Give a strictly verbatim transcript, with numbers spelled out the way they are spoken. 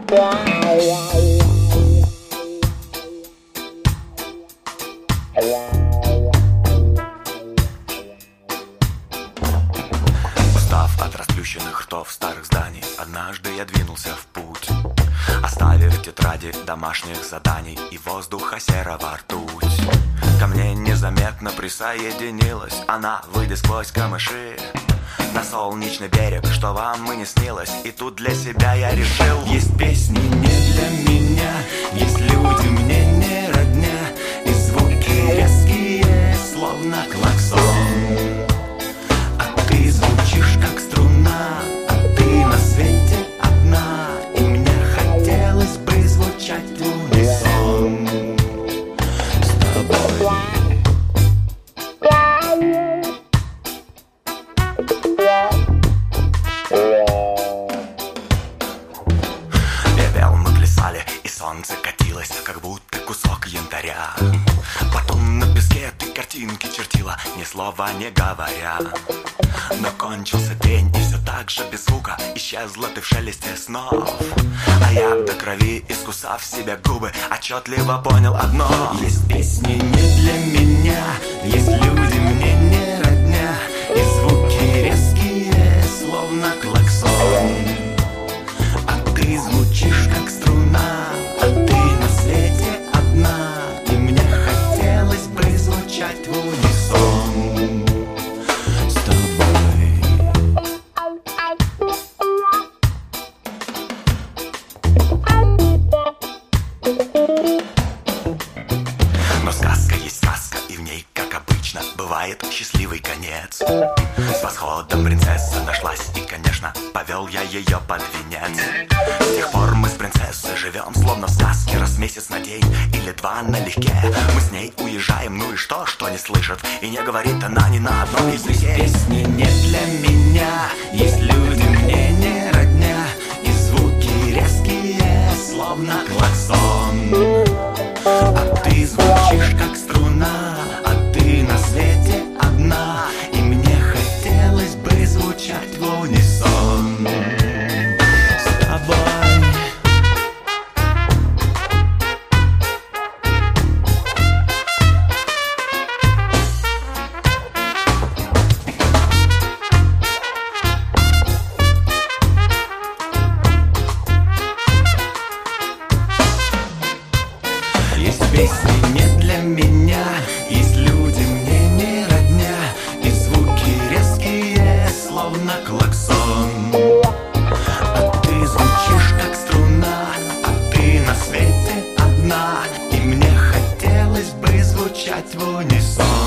Устав от расплющенных ртов старых зданий, однажды я двинулся в путь, оставив тетради домашних заданий и воздуха серого ртуть. Ко мне незаметно присоединилась она, выйдя сквозь камыши на солнечный берег, что вам и не снилось. И тут для себя я решил: есть песни не для меня, есть люди мне не родня, и звуки резкие, словно клаксон. А ты звучишь как струна, а ты на свете одна, и мне хотелось бы звучать в унисон с тобой. Пепел мы плясали, и солнце катилось, как будто кусок янтаря. Потом на песке ты картинки чертила, ни слова не говоря. Но кончился день, и все так же без звука исчезла ты в шелесте снов. А я до крови, искусав себе губы, отчетливо понял одно: есть песни не для меня, есть люди мне не родня, и звуки резкие, словно клаксон. А ты звучишь как струна, а ты на свете одна, и мне хотелось бы звучать в унисон с тобой. Но сказка есть сказка, и в ней, как обычно, бывает счастливый конец. С восходом принцесса нашлась, и, конечно, повел я ее под венец. С тех пор мы с принцессой живем, словно в сказке, раз в месяц на день или два налегке. Мы с ней уезжаем, ну и что, что не слышит, и не говорит она ни на одном языке. Песни не для меня, есть люди мне не родня, и звуки резкие, словно клаксон. А ты звучишь как струна, а ты на свете одна, и мне хотелось бы звучать в унисон с тобой. Есть песни не для меня, есть люди мне не родня, и звуки резкие, словно клаксон. А ты звучишь как струна, а ты на свете одна, и мне хотелось бы звучать в унисон.